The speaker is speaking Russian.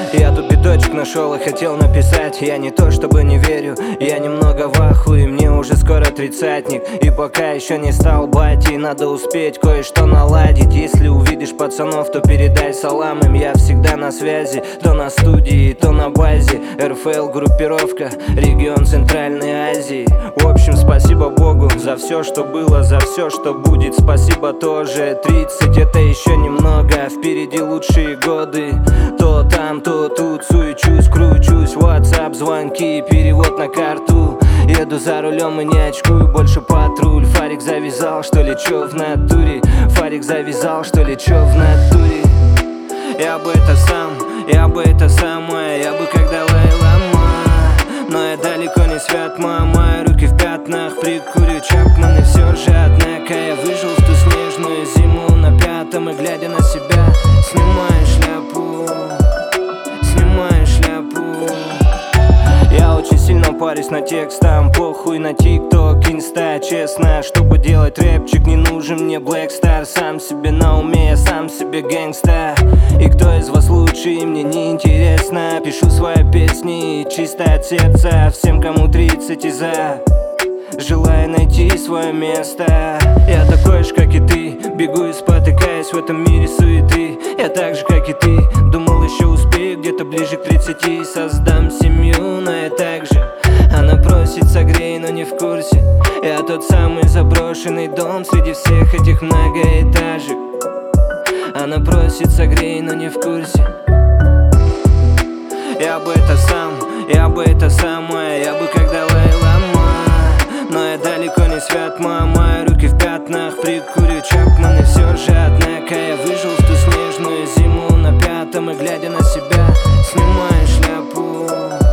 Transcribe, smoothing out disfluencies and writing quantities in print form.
Я тут биточек нашел и хотел написать. Я не то чтобы не верю, я немного в ахуе. Мне уже скоро тридцатник, и пока еще не стал батей. Надо успеть кое-что наладить. Если увидишь пацанов, то передай салам им. Я всегда на связи, то на студии, то на базе. РФЛ группировка, регион Центральной Азии. В общем, спасибо Богу за все, что было, за все, что будет. Спасибо тоже. 30 это еще немного, впереди лучшие годы. То там, то тут, суечусь, кручусь. WhatsApp, звонки, перевод на карту. Еду за рулем и не очкую больше патруль. Фарик завязал, что ли, чё в натуре? Фарик завязал, что ли, чё в натуре? Я бы это сам, я бы это самое, я бы как Далай-Лама. Но я далеко не свят, мои руки в пятнах. Прикурю Чапман и все же, однако я выжил в ту снежную зиму на пятом. И глядя на себя, снимаю шляпу, снимаю шляпу. Я очень сильно парюсь над текстом, похуй на ТикТок, Инста. Честно, чтобы делать рэпчик, не нужен мне Blackstar. Сам себе на уме, я сам себе гэнгста. И кто из вас лучше, и мне не интересно. Пишу свои песни чисто от сердца всем, кому 30 и за. Желаю найти свое место. Я такой же, как и ты, бегу и спотыкаюсь в этом мире суеты. Я так же, как и ты, думал еще успею где-то ближе к 30. Создам семью, но я так же. Она просит согрей, но не в курсе. Я тот самый заброшенный дом среди всех этих многоэтажек. Она просит согрей, но не в курсе. Я бы это сам, я бы это самое, я бы как Далай-Лама. Но я далеко не свят, мои руки в пятнах. Прикурю Чапман и все же, однако я выжил в ту снежную зиму на пятом. И глядя на себя, снимаю шляпу.